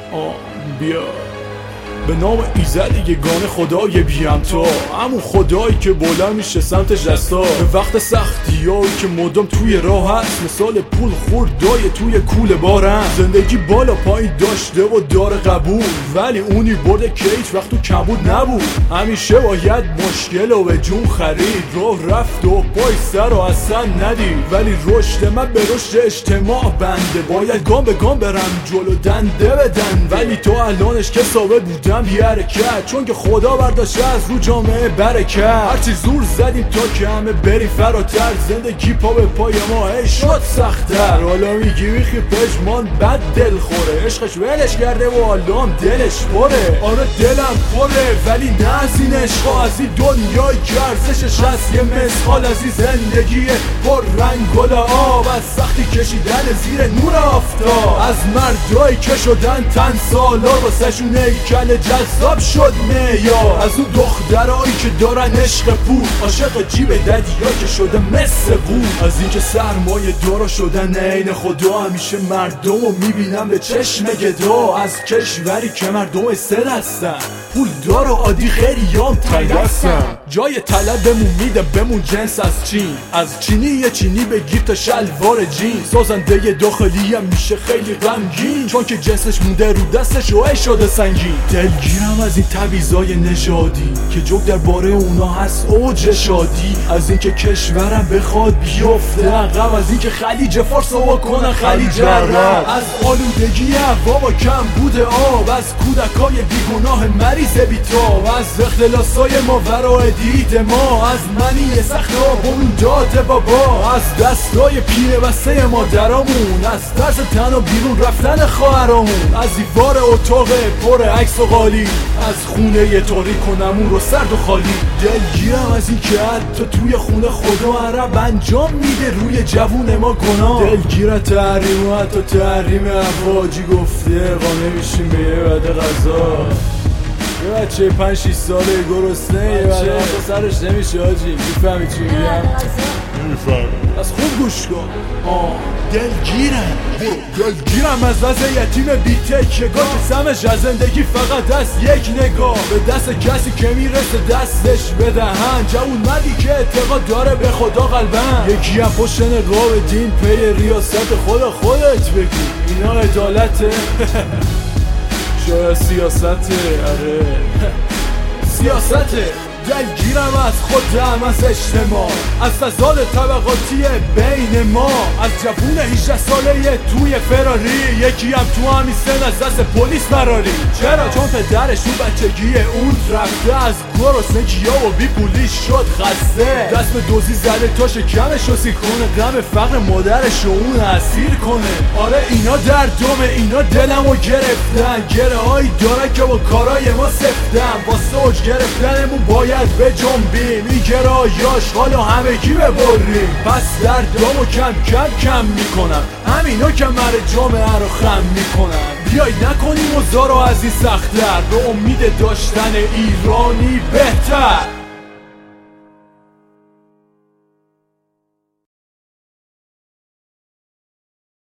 بیا به نام ایزد یگانه خدای بیم تو، همون خدایی که بلند میشه سمت جستا به وقت سختیایی که مدام توی راه هست، مثال پول خوردای توی کوله بارم. زندگی بالا پایین داشته و داره قبول، ولی اونی برده که هیچ وقت تو کمبود نبود. همیشه باید مشکل و به جون خرید، راه رفت و پای سر و اصلا ندید. ولی رشد من به رشد اجتماع بنده، باید گام به گام برم جلو دنده به دنده. ولی تو الانش که ثابت بودم بی حرکت، چون که خدا برداشته از رو جامعه برکت. هرچی زور زدیم تا که همه بریم فراتر، زندگی پا به پای ما هی شد سخت‌تر. حالا میگی میخی پشمان بد دل خوره، عشقش ولش کرده و حالا هم دلش پره. آره دلم پره ولی نه از این عشقا، از این دنیایی که ارزشش هست یه مثقال، از این زندگی پر رنگ گل آب، از سختی کشیدن زیر نور آفتاب، از مردایی که شدن تن سالار واسهشون هیکل جذاب شد معیار، از اون دخترایی که دارن عشق پول، عاشق جیب ددیا که شده مثل بود، از این که سرمایه دارا شدن عین خدا. همیشه مردم رو میبینم به چشم گدا، از کشوری که مردم سه دستن، پول دار و عادی خیلیام تایدستن. جای طلب بمون میده بمون جنس از چین، از چینی یه چینی بگیر تا شلوار جین. سازنده داخلی هم میشه خیلی غمگین، چون که جنسش مونده رو دستش و شده سنگین. دلگیرم از این تبعیضای نژادی که جوک درباره اونا هست اوج شادی، از اینکه کشورم بخواد بیفته عقب، از اینکه خلیج فارس رو کنن خلیج عرب، از آلودگی هوا با کم بوده آب، از کودکای بیگناه مریض بیتاب، از اختلاسای ما ورای دید ما، از منی سخت آبون داد بابا، از دستای پینه بسته مادرامون، از ترس تن و بیرون رفتن خواهرامون، از دیوار اتاق پر عکس و قالی، از خونه یه طوری کنمون رو سرد و خالی. دلگیرم از این که حتی توی خونه خدا عرب انجام میده روی جوون ما گناه. دلگیرم تحریم و حتی تحریم افواجی گفته قانه میشیم به یه وعده غذا. یه بچه 5-6 ساله گرسنه یه وعده غذا سرش نمیشه آجی، میفهمی چی میگم؟ میفهم. از خوب گوش کن. دلگیرم از وضع یتیم بی‌تکیه‌گاه که سمش از زندگی فقط از یک نگاه به دست کسی که میرسه دستش بدهن، جوون مردی که اعتقاد داره به خدا قلبن. یکی هم پشت نقاب دین پی ریاست خودت بگو اینا عدالته شاید سیاسته. آره سیاسته. دلگیرم از خودم، از اجتماع، از تضاد طبقاتی بین ما، از جوون 18 ساله توی فراری، یکی هم تو همین سن از دست پلیس فراری. چرا؟ چون پدرش تو بچگی اون رفته از گرسنگی‌ها و بی پولی شد خسته، دست به دزدی زده تا شکمش رو سیر کنه، غم فقر مادرش رو اون اسیر کنه. آره اینا دردمه، اینا دلمو گرفتن، گره هایی داره که با کارای ما سفتن، با سوج گرفتنمون باید به جنبیم، این گرایاش حالا همگی ببریم. پس دردامو کم میکنم، همینا که من جامعه رو خم میکنم. بیای نکنیم و زارو از این سخت‌تر، به امید داشتن ایرانی بهتر.